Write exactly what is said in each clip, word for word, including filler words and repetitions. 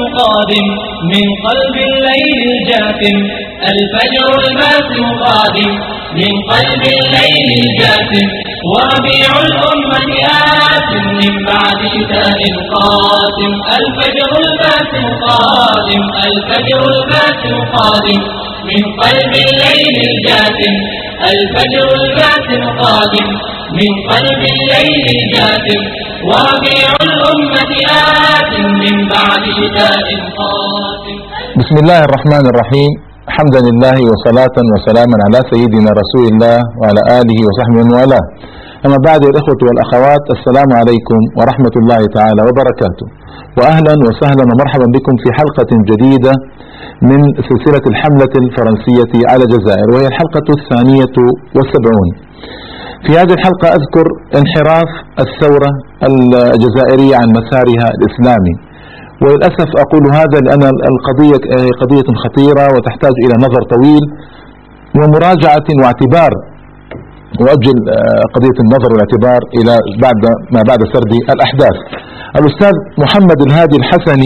قادم من قلب الليل الجاثم، الفجر الباسم قادم من قلب الليل الجاثم، وربيع الأمة آت من بعد شتاء قادم، الفجر الباسم قادم، الفجر الباسم قادم من قلب الليل الجاثم، الفجر الباسم قادم من قلب الليل الجاثم، وربيع الأمة آت من بعد شتاء قادم. بسم الله الرحمن الرحيم، حمدا لله وصلاة وسلاما على سيدنا رسول الله وعلى آله وصحبه ومن والاه. أما بعد، الإخوة والأخوات، السلام عليكم ورحمة الله تعالى وبركاته، وأهلا وسهلا ومرحبا بكم في حلقة جديدة من سلسلة الحملة الفرنسية على الجزائر، وهي الحلقة الثانية والسبعون. في هذه الحلقة أذكر انحراف الثورة الجزائرية عن مسارها الإسلامي، وللأسف أقول هذا لأن القضية قضية خطيرة وتحتاج إلى نظر طويل ومراجعة واعتبار، وأجل قضية النظر والاعتبار إلى بعد ما بعد سرد الأحداث. الأستاذ محمد الهادي الحسني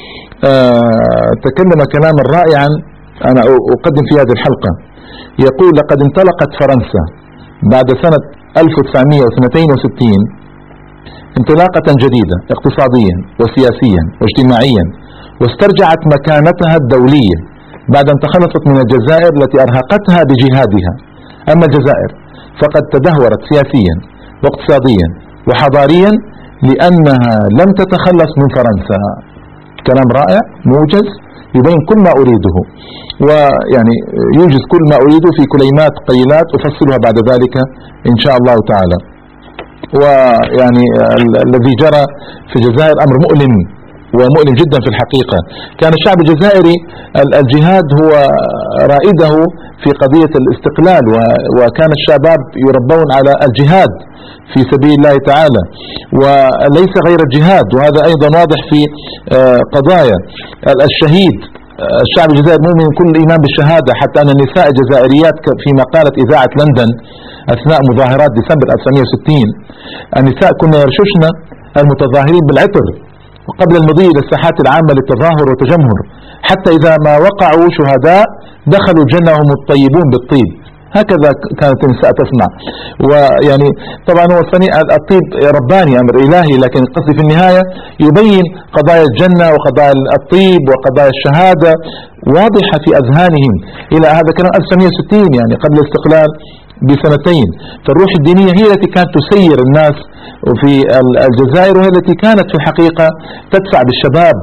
تكلم كلاما رائعا أنا أقدم في هذه الحلقة. يقول: لقد انطلقت فرنسا بعد سنة ألف وتسعمائة واثنين وستين انطلاقة جديدة اقتصاديا وسياسيا واجتماعيا، واسترجعت مكانتها الدولية بعد أن تخلصت من الجزائر التي أرهقتها بجهادها. أما الجزائر فقد تدهورت سياسيا واقتصاديا وحضاريا لأنها لم تتخلص من فرنسا. كلام رائع موجز يبين كل ما أريده، ويعني يوجز كل ما أريده في كلمات قليلات أفصلها بعد ذلك إن شاء الله تعالى. ويعني الذي جرى في الجزائر أمر مؤلم ومؤلم جدا في الحقيقة. كان الشعب الجزائري الجهاد هو رائده في قضية الاستقلال، وكان الشباب يربون على الجهاد في سبيل الله تعالى وليس غير الجهاد، وهذا أيضا واضح في قضايا الشهيد. الشعب الجزائري مؤمن كل الإيمان بالشهادة، حتى أن النساء الجزائريات فيما قالت إذاعة لندن أثناء مظاهرات ديسمبر ألف وتسعمائة وستين: النساء كنا يرششن المتظاهرين بالعطر وقبل المضي إلى الساحات العامة للتظاهر والتجمهر، حتى إذا ما وقعوا شهداء دخلوا الجنة وهم الطيبون بالطيب. هكذا كانت النساء تسمع. ويعني طبعا هو صنيع الطيب رباني، أمر إلهي، لكن قصدي في النهاية يبين قضايا الجنة وقضايا الطيب وقضايا الشهادة واضحة في أذهانهم. إلى هذا كان ألف وتسعمائة وستين، يعني قبل الاستقلال بسنتين. فالروح الدينية هي التي كانت تسير الناس في الجزائر، وهي التي كانت في الحقيقة تدفع بالشباب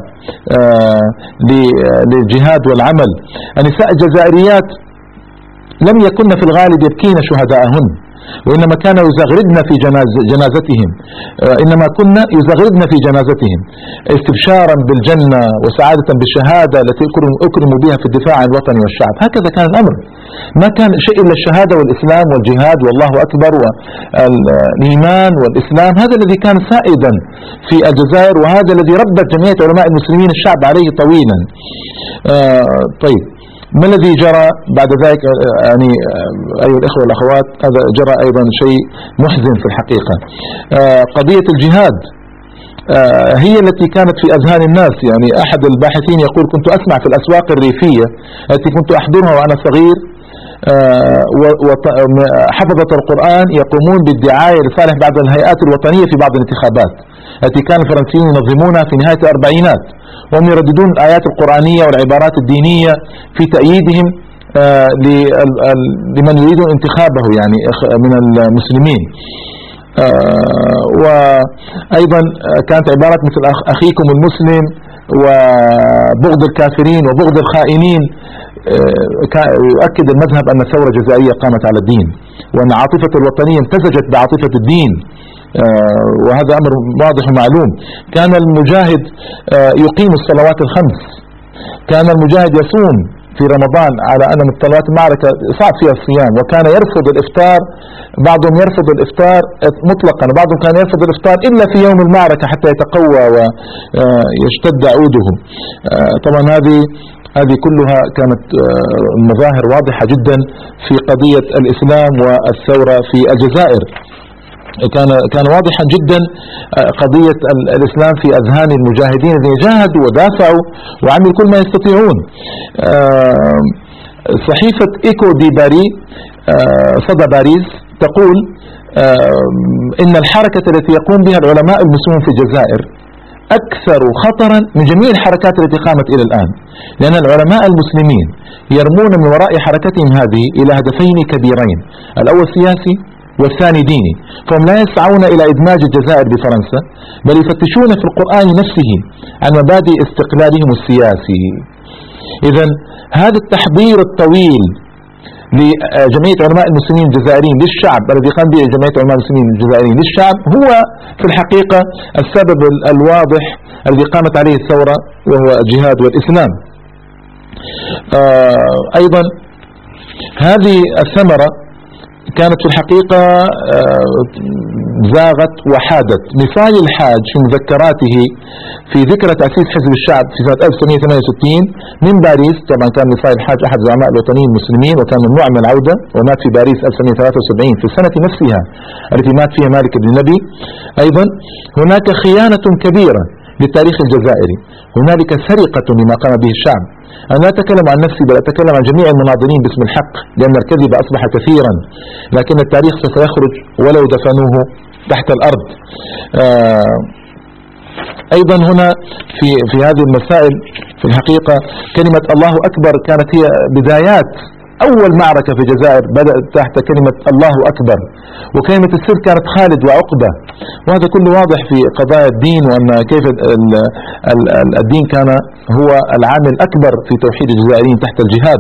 للجهاد والعمل. النساء الجزائريات لم يكن في الغالب يبكين شهداءهن، وإنما كانوا يزغردن في جناز جنازتهم إنما كنا يزغردن في جنازتهم استبشارا بالجنة وسعادة بالشهادة التي أكرموا بها في الدفاع عن الوطن والشعب. هكذا كان الأمر، ما كان شيء إلا الشهادة والإسلام والجهاد والله أكبر والإيمان والإسلام. هذا الذي كان سائدا في الجزائر، وهذا الذي ربت جمعية علماء المسلمين الشعب عليه طويلا. آه طيب، ما الذي جرى بعد ذلك؟ يعني أيها الإخوة والأخوات، هذا جرى أيضا شيء محزن في الحقيقة. قضية الجهاد هي التي كانت في أذهان الناس. يعني أحد الباحثين يقول: كنت أسمع في الأسواق الريفية التي كنت أحضرها وأنا صغير وحفظة القرآن يقومون بالدعاية لصالح بعض الهيئات الوطنية في بعض الانتخابات التي كان الفرنسيين ينظمونها في نهاية الأربعينات، وهم يرددون الآيات القرآنية والعبارات الدينية في تأييدهم لمن يريدون انتخابه يعني من المسلمين. وأيضا كانت عبارات مثل أخيكم المسلم وبغض الكافرين وبغض الخائنين، يؤكد المذهب أن الثورة الجزائرية قامت على الدين، وأن عاطفة الوطنية امتزجت بعاطفة الدين، وهذا أمر واضح ومعلوم. كان المجاهد يقيم الصلوات الخمس، كان المجاهد يصوم في رمضان على أن من صلوات المعركة صعب فيها الصيام، وكان يرفض الإفطار. بعضهم يرفض الإفطار مطلقا، وبعضهم كان يرفض الإفطار إلا في يوم المعركة حتى يتقوى ويشتد عوده. طبعا هذه هذه كلها كانت مظاهر واضحة جدا في قضية الإسلام والثورة في الجزائر. كان كان واضحا جدا قضية الإسلام في أذهان المجاهدين الذين جاهدوا ودافعوا وعملوا كل ما يستطيعون. صحيفة إيكو دي باري صدى باريس تقول إن الحركة التي يقوم بها العلماء المسلمون في الجزائر أكثر خطرا من جميع الحركات التي قامت إلى الآن، لأن العلماء المسلمين يرمون من وراء حركتهم هذه إلى هدفين كبيرين، الأول سياسي والثاني ديني، فهم لا يسعون إلى إدماج الجزائر بفرنسا، بل يفتشون في القرآن نفسه عن مبادئ استقلالهم السياسي. إذن هذا التحضير الطويل لجمعية علماء المسلمين الجزائريين للشعب الذي قام به جمعية علماء المسلمين الجزائريين للشعب هو في الحقيقة السبب الواضح الذي قامت عليه الثورة، وهو الجهاد والإسلام. أيضا هذه الثمرة كانت في الحقيقة زاغت وحادت. نصال الحاج في مذكراته في ذكرى تأسيس حزب الشعب في سنة ألف وتسعمئة وثمانية وستين من باريس، طبعا كان نصال الحاج أحد زعماء الوطنيين المسلمين وكان ممنوع من العودة، ومات في باريس ألف وتسعمئة وثلاثة وسبعين في السنة نفسها التي مات فيها مالك بن نبي. أيضا هناك خيانة كبيرة للتاريخ الجزائري، هنالك سرقة لما قام به الشعب. أنا لا أتكلم عن نفسي بل أتكلم عن جميع المناضلين باسم الحق، لأن الكذب أصبح كثيرا، لكن التاريخ سوف يخرج ولو دفنوه تحت الأرض. أيضا هنا في في هذه المسائل في الحقيقة كلمة الله أكبر كانت هي بدايات أول معركة في الجزائر، بدأت تحت كلمة الله أكبر، وكلمة السر كانت خالد وعقبة، وهذا كله واضح في قضايا الدين، وأن كيف الدين كان هو العامل الأكبر في توحيد الجزائريين تحت الجهاد.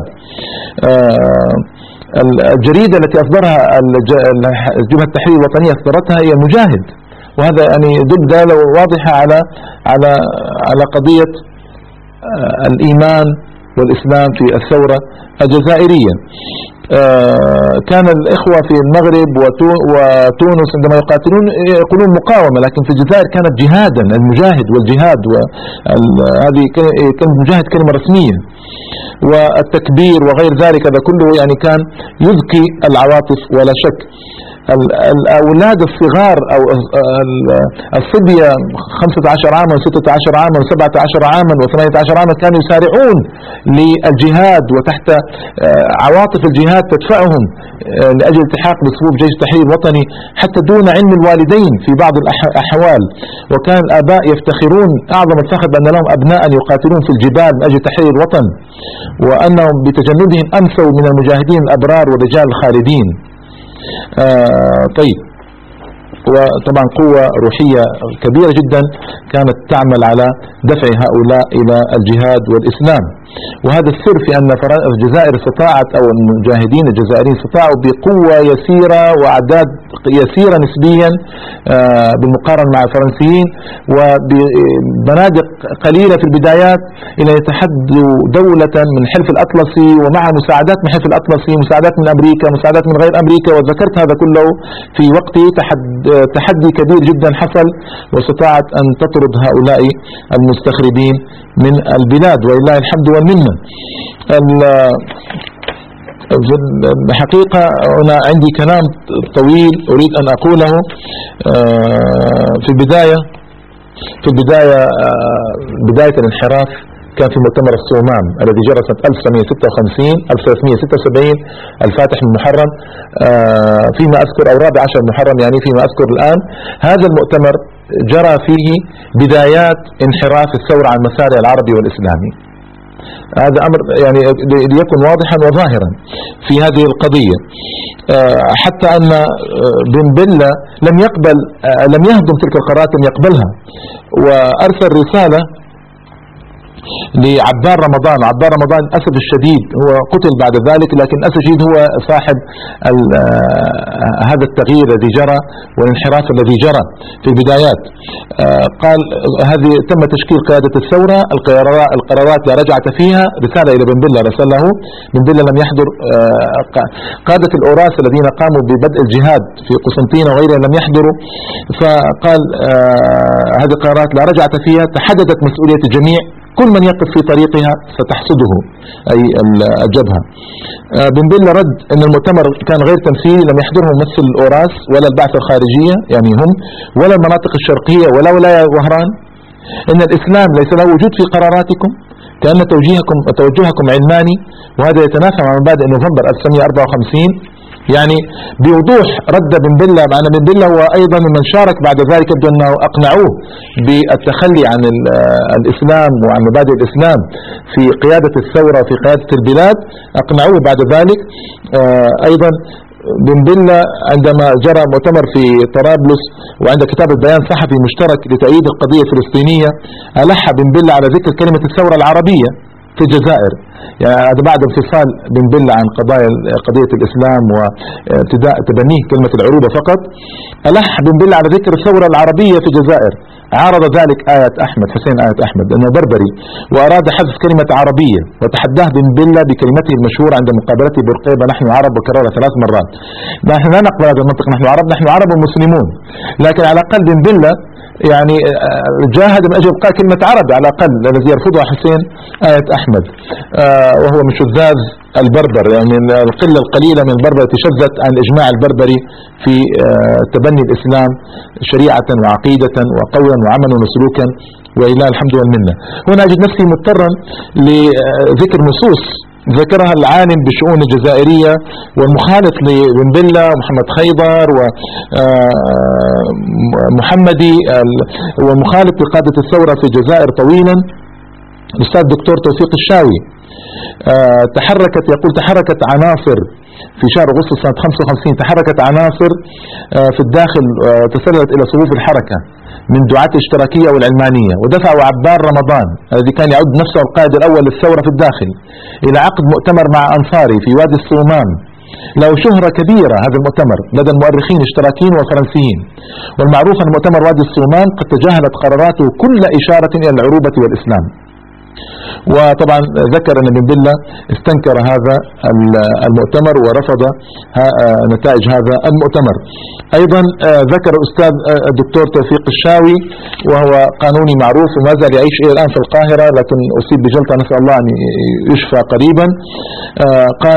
الجريدة التي أصدرها جبهة التحرير الوطنية أصدرتها هي المجاهد، وهذا يعني يدل دلالة واضحة على على على قضية الإيمان والإسلام في الثورة الجزائرية. كان الإخوة في المغرب وتونس عندما يقاتلون يقولون مقاومة، لكن في الجزائر كانت جهادا، المجاهد والجهاد، وهذه كلمة مجاهد كلمة رسمية، والتكبير وغير ذلك هذا كله يعني كان يذكي العواطف ولا شك. الأولاد الصغار أو الصبية خمسة عشر عاما وستة عشر عاما وسبعة عشر عاما وثمانية عشر عاما كانوا يسارعون للجهاد، وتحت عواطف الجهاد تدفعهم لأجل التحاق بصفوف جيش التحرير الوطني حتى دون علم الوالدين في بعض الأحوال. وكان الآباء يفتخرون أعظم الفخر بأن لهم أبناء يقاتلون في الجبال من أجل تحرير الوطن، وأنهم بتجندهم أمسوا من المجاهدين الأبرار والرجال الخالدين. آه طيب، وطبعا قوة روحية كبيرة جدا كانت تعمل على دفع هؤلاء إلى الجهاد والإسلام. وهذا السر في أن الجزائر استطاعت أو المجاهدين الجزائريين استطاعوا بقوة يسيرة وأعداد يسيرة نسبيا بالمقارنة مع الفرنسيين وببنادق قليلة في البدايات إلى يتحدوا دولة من حلف الأطلسي ومع مساعدات من حلف الأطلسي، مساعدات من أمريكا، مساعدات من غير أمريكا، وذكرت هذا كله في وقته. تحدي كبير جدا حصل واستطاعت أن تطرد هؤلاء المستخربين من البلاد، ولله الحمد والمنة. الحقيقة أنا عندي كلام طويل أريد أن أقوله. في البداية في البداية بداية الانحراف كان في مؤتمر الصومام الذي جرى سنة ألف وتسعمئة وستة وخمسين ألف وثلاثمئة وستة وسبعين الفاتح من محرم فيما أذكر، أو رابع عشر محرم يعني فيما أذكر الآن. هذا المؤتمر جرى فيه بدايات انحراف الثورة عن المسارع العربي والإسلامي. هذا أمر يعني ليكن واضحا وظاهرا في هذه القضية، حتى أن بن بلة لم يقبل لم يهضم تلك القرارات، لم يقبلها، وأرسل رسالة لعبار رمضان. عبار رمضان الأسف الشديد هو قتل بعد ذلك، لكن الأسف الشديد هو صاحب هذا التغيير الذي جرى والانحراف الذي جرى في البدايات. قال هذه تم تشكيل قيادة الثورة، القرارات لا رجعة فيها. رسالة إلى بن بلة رسله، بن بلة لم يحضر. قادة الأوراس الذين قاموا ببدء الجهاد في قسنطينة وغيرها لم يحضروا. فقال هذه القرارات لا رجعة فيها، تحددت مسؤولية الجميع كل من يقف في طريقها ستحصده أي الجبهة. بن بلة رد أن المؤتمر كان غير تمثيلي، لم يحضره ممثل الأوراس ولا البعثة الخارجية يعني هم، ولا المناطق الشرقية ولا ولاية وهران. إن الإسلام ليس له وجود في قراراتكم، كأن توجيهكم توجهكم علماني، وهذا يتنافى مع مبادئ نوفمبر ألف وتسعمئة وأربعة وخمسين. يعني بوضوح رد بن بلة، مع أن بن بلة هو أيضا من شارك بعد ذلك، يبدو أنه أقنعوه بالتخلي عن الإسلام وعن مبادئ الإسلام في قيادة الثورة وفي قيادة البلاد، أقنعوه بعد ذلك. أيضا بن بلة عندما جرى مؤتمر في طرابلس وعند كتابة بيان صحفي مشترك لتأييد القضية الفلسطينية، ألح بن بلة على ذكر كلمة الثورة العربية في الجزائر، يعني هذا بعد انفصال بن بلة عن قضايا قضية الإسلام وابتداء تبنيه كلمة العروبة فقط. ألح بن بلة على ذكر الثورة العربية في الجزائر، عارض ذلك آية أحمد حسين آية أحمد أنه بربري، وأراد حذف كلمة عربية، وتحداه بن بلة بكلمته المشهورة عند مقابلته برقيبة نحن عرب، وكررها ثلاث مرات. نحن لا نقبل هذا المنطق، نحن عرب، نحن عرب ومسلمون. لكن على الأقل بن بلة يعني جاهد من أجل إبقاء كلمة عرب على الأقل، الذي يرفضها حسين آية أحمد، وهو من شذاذ البربر، يعني القلة القليلة من البربر التي شذت عن الإجماع البربري في تبني الإسلام شريعة وعقيدة وقولا وعملا وسلوكا، وإله الحمد والمنة. هنا أجد نفسي مضطرا لذكر نصوص ذكرها العالم بالشؤون الجزائرية والمخالط لبن بلة ومحمد خيضر ومحمدي ومخالط لقادة الثورة في الجزائر طويلا، الأستاذ الدكتور توفيق الشاوي. تحركت يقول تحركت عناصر في شهر أغسطس سنة خمسة وخمسين، تحركت عناصر في الداخل تسللت إلى صفوف الحركة من دعاة الاشتراكية والعلمانية، ودفعوا عبار رمضان الذي كان يعد نفسه القائد الأول للثورة في الداخل إلى عقد مؤتمر مع أنصاري في وادي الصومام. له شهرة كبيرة هذا المؤتمر لدى المؤرخين الاشتراكيين والفرنسيين، والمعروف أن مؤتمر وادي الصومام قد تجاهلت قراراته كل إشارة إلى العروبة والإسلام. وطبعا ذكر أن بن بلة استنكر هذا المؤتمر ورفض نتائج هذا المؤتمر. أيضا ذكر الأستاذ الدكتور توفيق الشاوي، وهو قانوني معروف وما زال يعيش إلى الآن في القاهرة، لكن أصيب بجلطة نسأل الله أن يشفى قريبا. قال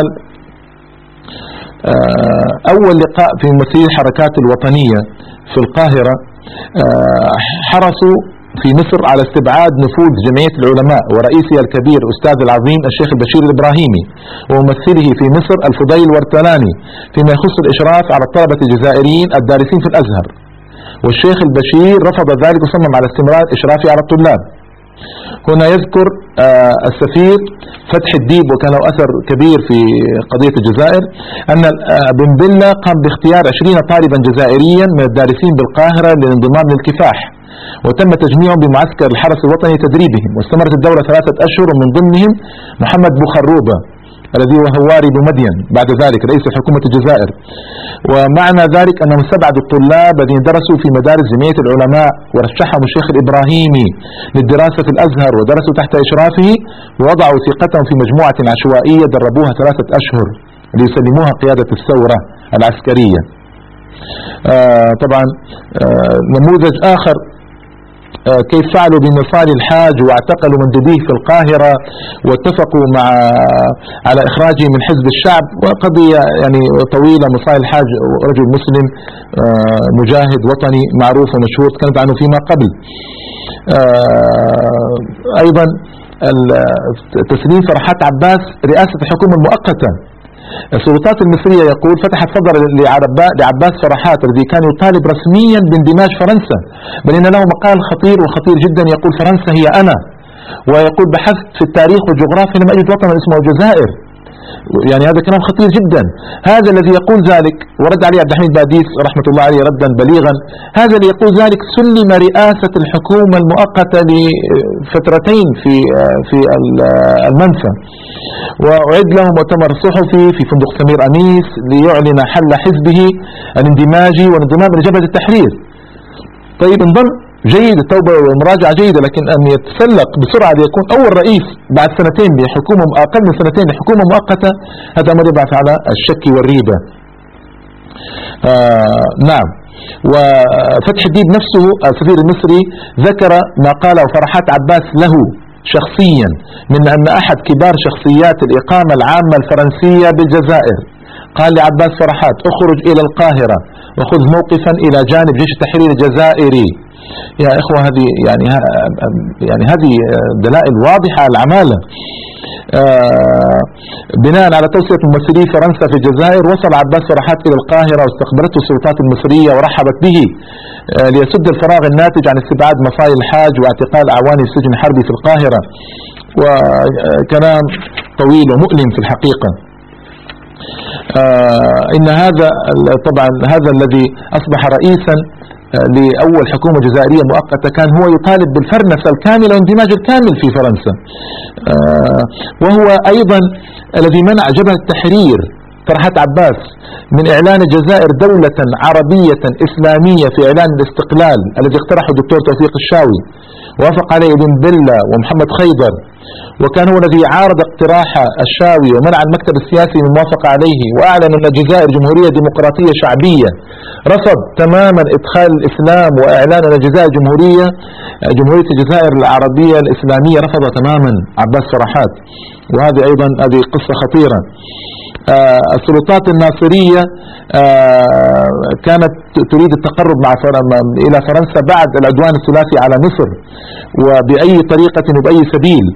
أول لقاء في ممثلي الحركات الوطنية في القاهرة حرصوا في مصر على استبعاد نفوذ جمعية العلماء ورئيسها الكبير أستاذ العظيم الشيخ البشير الإبراهيمي، وممثله في مصر الفضيل ورتلاني فيما يخص الإشراف على الطلبة الجزائريين الدارسين في الأزهر، والشيخ البشير رفض ذلك وصمم على استمرار إشرافه على الطلاب. هنا يذكر آه السفير فتح الديب، وكان له أثر كبير في قضية الجزائر، أن آه بن بلة قام باختيار عشرين طالبا جزائريا من الدارسين بالقاهرة للانضمام للكفاح، وتم تجميعهم بمعسكر الحرس الوطني تدريبهم، واستمرت الدورة ثلاثة أشهر، ومن ضمنهم محمد بوخروبة الذي هو هواري بمدين بعد ذلك رئيس حكومة الجزائر. ومعنى ذلك أنهم استبعدوا الطلاب الذين درسوا في مدارس جمعية العلماء ورشحهم الشيخ الإبراهيمي للدراسة في الأزهر ودرسوا تحت إشرافه، ووضعوا ثقتهم في مجموعة عشوائية دربوها ثلاثة أشهر ليسلموها قيادة الثورة العسكرية. آه طبعا آه نموذج آخر كيف فعلوا بمصالي الحاج واعتقلوا مندوبيه في القاهرة واتفقوا مع على إخراجه من حزب الشعب، وقضية يعني طويلة. مصالي الحاج رجل مسلم مجاهد وطني معروف ومشهور، تكلمت عنه فيما قبل. أيضا تسليم فرحات عباس رئاسة الحكومة المؤقتة. السلطات المصرية يقول فتحت صدر لعباس فرحات الذي كان يطالب رسميا باندماج فرنسا، بل إن له مقال خطير وخطير جدا يقول فرنسا هي أنا، ويقول بحثت في التاريخ والجغرافيا لم أجد وطنا اسمه الجزائر. يعني هذا كلام خطير جدا. هذا الذي يقول ذلك ورد عليه عبد الحميد باديس رحمة الله عليه ردا بليغا، هذا اللي يقول ذلك سلم رئاسة الحكومة المؤقتة لفترتين في في المنفى، وأعد له مؤتمر صحفي في فندق سمير أنيس ليعلن حل حزبه الاندماجي والانضمام لجبهة التحرير. طيب انضم جيد، التوبة والمراجعة جيدة، لكن أن يتسلق بسرعة ليكون أول رئيس بعد سنتين لحكومة أقل من سنتين لحكومة مؤقتة، هذا أمر يبعث على الشك والريبة. آه نعم. وفتح الديب نفسه السفير المصري ذكر ما قاله فرحات عباس له شخصيا من أن أحد كبار شخصيات الإقامة العامة الفرنسية بالجزائر قال لعباس فرحات اخرج إلى القاهرة وخذ موقفا إلى جانب جيش التحرير الجزائري. يا إخوة هذه يعني يعني هذه دلائل واضحة على العمالة. آه بناء على توصية ممثلي فرنسا في الجزائر وصل عباس فرحات إلى القاهرة واستقبلته السلطات المصرية ورحبت به آه ليسد الفراغ الناتج عن استبعاد مصاي الحاج واعتقال أعوان السجن الحربي في القاهرة. وكلام طويل ومؤلم في الحقيقة. آه إن هذا طبعا هذا الذي أصبح رئيسا لأول حكومة جزائرية مؤقتة كان هو يطالب بالفرنسة الكاملة واندماج الكامل في فرنسا. آه وهو أيضا الذي منع جبهة التحرير فرحات عباس من إعلان الجزائر دولة عربية إسلامية في إعلان الاستقلال الذي اقترحه الدكتور توفيق الشاوي ووافق عليه ابن بلة ومحمد خيبر، وكان هو الذي عارض اقتراح الشاوي ومنع المكتب السياسي من الموافقة عليه، وأعلن أن الجزائر جمهورية ديمقراطية شعبية. رفض تماما إدخال الإسلام وإعلان أن الجزائر جمهورية جمهورية الجزائر العربية الإسلامية، رفضها تماما عباس فرحات. وهذه أيضا هذه قصة خطيرة. آه السلطات الناصرية آه كانت تريد التقرب مع إلى فرنسا بعد العدوان الثلاثي على مصر وبأي طريقة وبأي سبيل.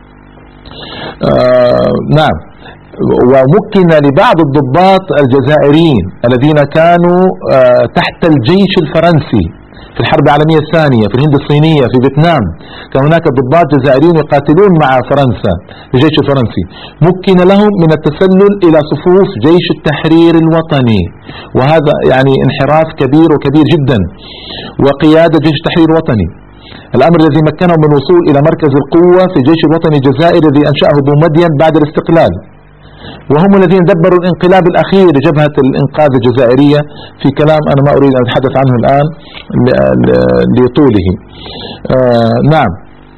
آه نعم. ومكن لبعض الضباط الجزائريين الذين كانوا آه تحت الجيش الفرنسي في الحرب العالمية الثانية في الهند الصينية في فيتنام، كان هناك ضباط جزائريين يقاتلون مع فرنسا الجيش الفرنسي، مكن لهم من التسلل إلى صفوف جيش التحرير الوطني، وهذا يعني انحراف كبير وكبير جدا. وقيادة جيش التحرير الوطني الأمر الذي مكنهم من الوصول إلى مركز القوة في الجيش الوطني الجزائري الذي أنشأه بومدين بعد الاستقلال، وهم الذين دبروا الانقلاب الأخير لجبهة الإنقاذ الجزائرية في كلام أنا ما أريد أن أتحدث عنه الآن لطوله. آه نعم.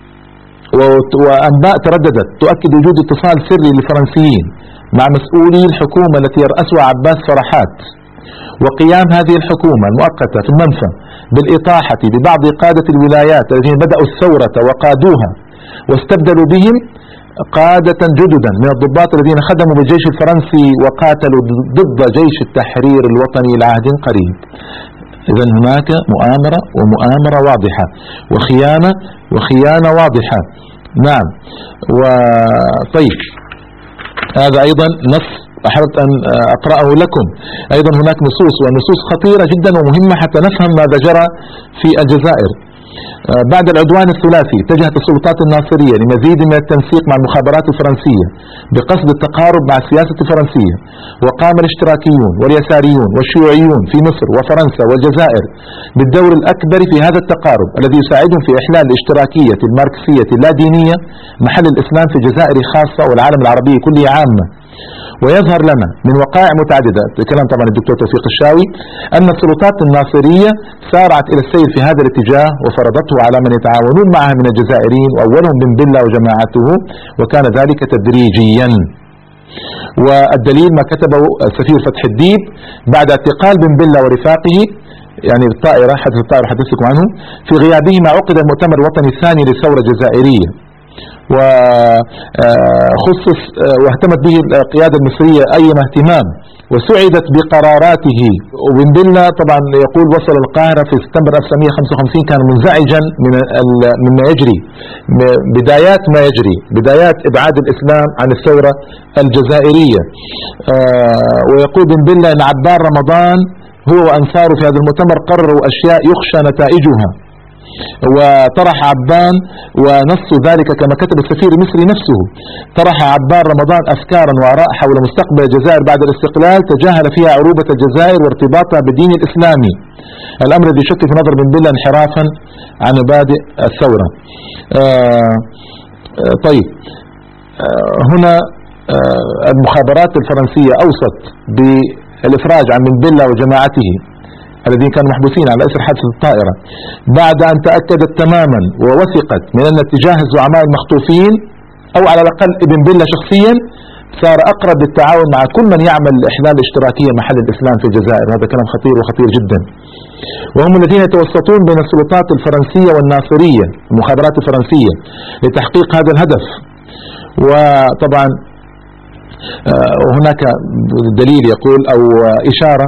وأنباء ترددت تؤكد وجود اتصال سري للفرنسيين مع مسؤولي الحكومة التي يرأسها عباس فرحات، وقيام هذه الحكومة المؤقتة في المنفى بالإطاحة ببعض قادة الولايات الذين بدأوا الثورة وقادوها واستبدلوا بهم قادة جددا من الضباط الذين خدموا بالجيش الفرنسي وقاتلوا ضد جيش التحرير الوطني لعهد قريب. إذن هناك مؤامرة ومؤامرة واضحة وخيانة وخيانة واضحة. نعم. وطيب هذا أيضا نص أحببت أن أقرأه لكم. أيضا هناك نصوص ونصوص خطيرة جدا ومهمة حتى نفهم ماذا جرى في الجزائر. بعد العدوان الثلاثي اتجهت السلطات الناصرية لمزيد من التنسيق مع المخابرات الفرنسية بقصد التقارب مع السياسة الفرنسية، وقام الاشتراكيون واليساريون والشيوعيون في مصر وفرنسا والجزائر بالدور الأكبر في هذا التقارب الذي يساعدهم في إحلال الاشتراكية الماركسية اللادينية محل الإسلام في الجزائر خاصة والعالم العربي كله عامة. ويظهر لنا من وقائع متعددة كلام طبعا الدكتور توفيق الشاوي أن السلطات الناصرية سارعت إلى السير في هذا الاتجاه وفرضته على من يتعاونون معها من الجزائريين وأولهم بن بلة وجماعته، وكان ذلك تدريجيا. والدليل ما كتبه السفير فتح الديب بعد اعتقال بن بلة ورفاقه يعني الطائرة حدث الطائرة حدثكم عنه في غيابهما عقد المؤتمر الوطني الثاني للثورة الجزائرية، وخصص واهتمت به القيادة المصرية أيما اهتمام وسعدت بقراراته. وبن بلة طبعا يقول وصل القاهرة في سبتمبر ألف وتسعمئة وخمسة وخمسين كان منزعجا من مما يجري، بدايات ما يجري، بدايات إبعاد الإسلام عن الثورة الجزائرية. ويقول بن بلة أن عبار رمضان هو وأنصاره في هذا المؤتمر قرروا أشياء يخشى نتائجها، وطرح عبان ونص ذلك كما كتب السفير المصري نفسه، طرح عبان رمضان أفكارا وآراء حول مستقبل الجزائر بعد الاستقلال تجاهل فيها عروبة الجزائر وارتباطها بالدين الإسلامي، الأمر الذي يشكل في نظر بن بلة انحرافا عن مبادئ الثورة. آه آه طيب آه هنا آه المخابرات الفرنسية أوصت بالإفراج عن بن بلة وجماعته الذين كانوا محبوسين على أثر حادثة الطائرة بعد أن تأكدت تماما ووثقت من أن اتجاه الزعماء المخطوفين أو على الأقل ابن بلة شخصيا صار أقرب للتعاون مع كل من يعمل لإحلال الاشتراكية محل الإسلام في الجزائر. هذا كلام خطير وخطير جدا. وهم الذين يتوسطون بين السلطات الفرنسية والناصرية المخابرات الفرنسية لتحقيق هذا الهدف. وطبعا هناك دليل يقول أو إشارة،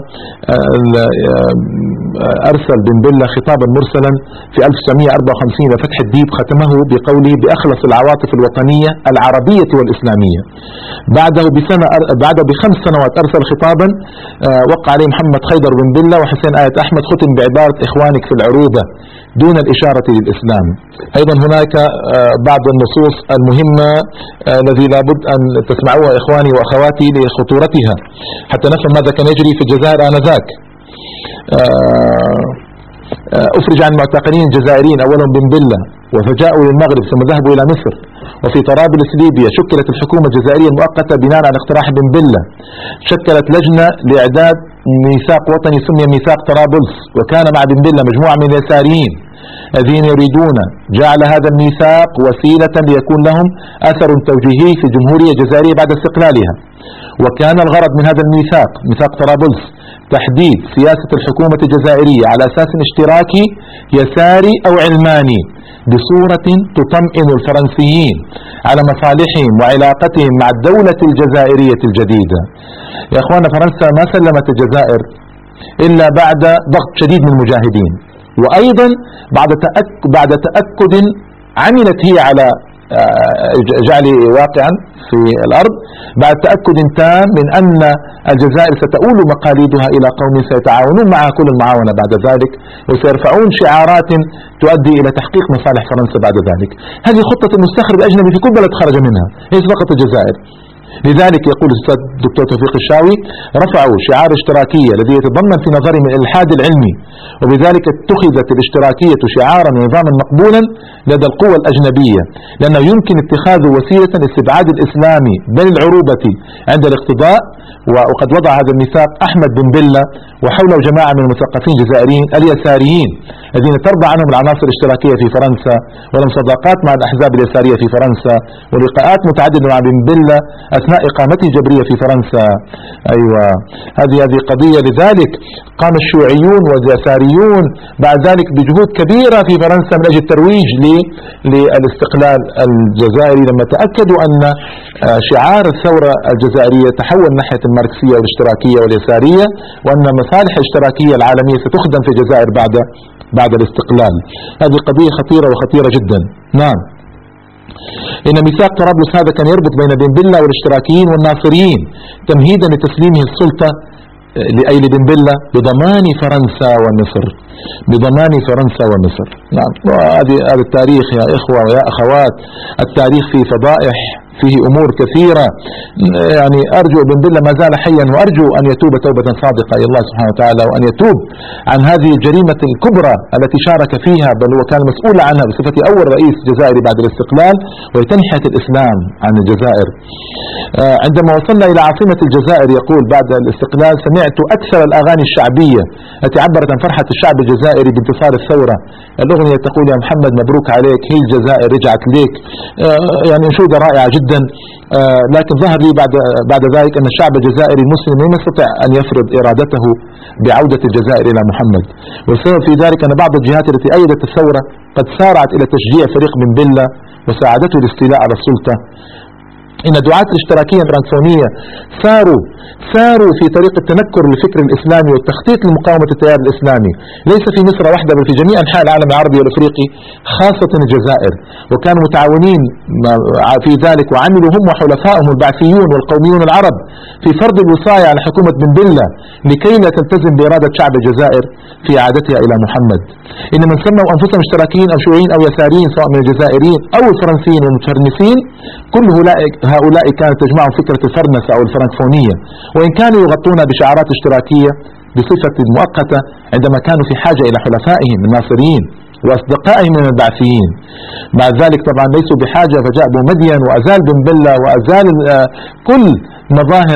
أرسل بن بلة خطابا مرسلا في ألف وتسعمائة وأربعة وخمسين لفتح الديب، ختمه بقوله بأخلص العواطف الوطنية العربية والإسلامية. بعده بسنة بعده بخمس سنوات أرسل خطابا وقع عليه محمد خيدر بن بلة وحسين آية أحمد، ختم بعبارة إخوانك في العروبة دون الإشارة للإسلام. أيضا هناك بعض النصوص المهمة الذي لابد أن تسمعوها إخواني وأخواتي لخطورتها حتى نفهم ماذا كان يجري في الجزائر آنذاك. أفرج عن معتقلين جزائريين أولهم بن بلة وفجاءوا للمغرب ثم ذهبوا إلى مصر. وفي طرابلس ليبيا شكلت الحكومة الجزائرية المؤقتة بناء على اقتراح بن بلة، شكلت لجنة لإعداد ميثاق وطني سمي ميثاق طرابلس، وكان مع بن بلة مجموعة من اليساريين الذين يريدون جعل هذا الميثاق وسيلة ليكون لهم أثر توجيهي في الجمهورية الجزائرية بعد استقلالها. وكان الغرض من هذا الميثاق ميثاق طرابلس تحديد سياسة الحكومة الجزائرية على أساس اشتراكي يساري أو علماني بصورة تطمئن الفرنسيين على مصالحهم وعلاقتهم مع الدولة الجزائرية الجديدة. يا أخوانا، فرنسا ما سلمت الجزائر إلا بعد ضغط شديد من المجاهدين، وأيضا بعد تأكد, بعد تأكد عملت هي على جعله واقعا في الأرض، بعد تأكد تام من أن الجزائر ستؤول مقاليدها إلى قوم سيتعاونون معها كل المعاونة بعد ذلك، وسيرفعون شعارات تؤدي إلى تحقيق مصالح فرنسا بعد ذلك. هذه خطة المستخرج الأجنبي في كل بلد خرج منها، ليس فقط الجزائر. لذلك يقول الأستاذ الدكتور توفيق الشاوي رفعوا شعار اشتراكية الذي يتضمن في نظرهم الإلحاد العلمي، وبذلك اتخذت الاشتراكية شعارا ونظاما مقبولا لدى القوى الأجنبية، لأنه يمكن اتخاذه وسيلة لاستبعاد الإسلام بل العروبة عند الاقتضاء. وقد وضع هذا الميثاق أحمد بن بلة وحوله جماعة من المثقفين الجزائريين اليساريين الذين ترضى عنهم العناصر الاشتراكية في فرنسا، ولهم صداقات مع الأحزاب اليسارية في فرنسا، ولقاءات متعددة مع بن بلة أثناء إقامته الجبرية في فرنسا. أيوة، هذه هذه قضية. لذلك قام الشيوعيون واليساريون بعد ذلك بجهود كبيرة في فرنسا من أجل الترويج للاستقلال الجزائري، لما تأكدوا أن شعار الثورة الجزائرية تحول ناحية الماركسية والاشتراكية واليسارية، وأن مصالح الاشتراكية العالمية ستخدم في الجزائر بعد بعد الاستقلال. هذه قضية خطيرة وخطيرة جدا. نعم، إن ميثاق طرابلس هذا كان يربط بين بن بلة والاشتراكيين والناصريين تمهيدا لتسليمه السلطة لأي لبن بلة بضمان فرنسا ومصر، بضمان فرنسا ومصر. نعم، وهذه هذا التاريخ يا إخوة ويا أخوات، التاريخ فيه فضائح، فيه أمور كثيرة. يعني أرجو بن بلة ما زال حيا، وأرجو أن يتوب توبة صادقة إلى الله سبحانه وتعالى، وأن يتوب عن هذه الجريمة الكبرى التي شارك فيها، بل هو كان مسؤول عنها بصفة أول رئيس جزائري بعد الاستقلال، وتنحية الإسلام عن الجزائر. عندما وصلنا إلى عاصمة الجزائر يقول بعد الاستقلال سمعت أكثر الأغاني الشعبية التي عبرت عن فرحة الشعب الجزائري بانتصار الثورة. الأغنية تقول يا محمد مبروك عليك، هي الجزائر رجعت ليك. يعني أنشودة رائعة جدا. لكن ظهر لي بعد بعد ذلك أن الشعب الجزائري المسلم لم يستطع أن يفرض إرادته بعودة الجزائر إلى محمد، والسبب في ذلك أن بعض الجهات التي أيدت الثورة قد سارعت إلى تشجيع فريق بن بلة وساعدته الاستيلاء على السلطة. إن دعاة الاشتراكية الفرنسية ساروا ساروا في طريق التنكر للفكر الإسلامي والتخطيط لمقاومة التيار الإسلامي، ليس في مصر وحده بل في جميع أنحاء العالم العربي والأفريقي، خاصة الجزائر، وكانوا متعاونين في ذلك، وعملوا هم وحلفائهم البعثيون والقوميون العرب في فرض الوصاية على حكومة بن بلة لكي لا تلتزم بإرادة شعب الجزائر في إعادتها إلى محمد. إن من سموا أنفسهم اشتراكيين أو شيوعيين أو يساريين سواء من الجزائريين أو الفرنسيين والمتفرنسين، كل هؤلاء كانت تجمعهم فكرة الفرنسة أو الفرنكفونية، وإن كانوا يغطون بشعارات اشتراكية بصفة مؤقتة عندما كانوا في حاجة إلى حلفائهم الناصريين وأصدقائهم من البعثيين. بعد ذلك طبعا ليسوا بحاجة، فجاء بومدين وأزال بن بلة وأزال كل مظاهر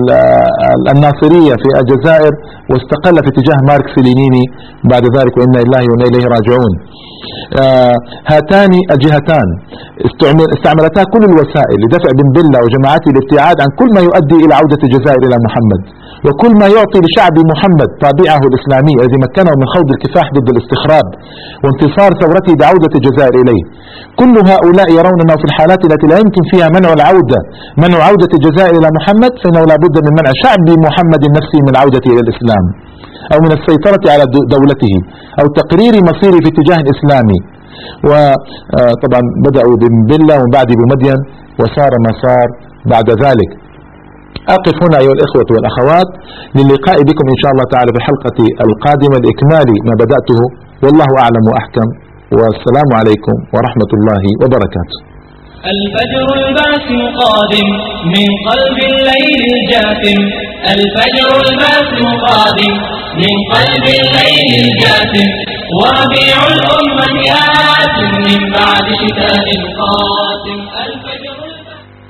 الناصرية في الجزائر، واستقل في اتجاه ماركس لينيني بعد ذلك، وإنا لله وإنا إليه راجعون. آه هاتان الجهتان استعملتا كل الوسائل لدفع بن بلة وجماعته الابتعاد عن كل ما يؤدي إلى عودة الجزائر إلى محمد، وكل ما يعطي لشعب محمد طابعه الإسلامي الذي مكنه من خوض الكفاح ضد الاستخراب وانتصار ثورته بعودة الجزائر إليه. كل هؤلاء يرون أنه في الحالات التي لا يمكن فيها منع العودة منع عودة الجزائر إلى محمد، فإنه لا بد من منع شعب محمد نفسه من العودة إلى الإسلام أو من السيطرة على دولته أو تقرير مصيره في اتجاه إسلامي. وطبعا بدأوا بمبلة ومن بعد بمدين وصار ما صار بعد ذلك. أقف هنا أيها الإخوة والأخوات للقاء بكم إن شاء الله تعالى في الحلقة القادمة لإكمال ما بدأته، والله أعلم وأحكم، والسلام عليكم ورحمة الله وبركاته. الفجر الباسم قادم من قلب الليل الجاثم، الفجر الباسم قادم من قلب الليل الجاثم، وربيع الأمة آت من بعد شتاء قاتم.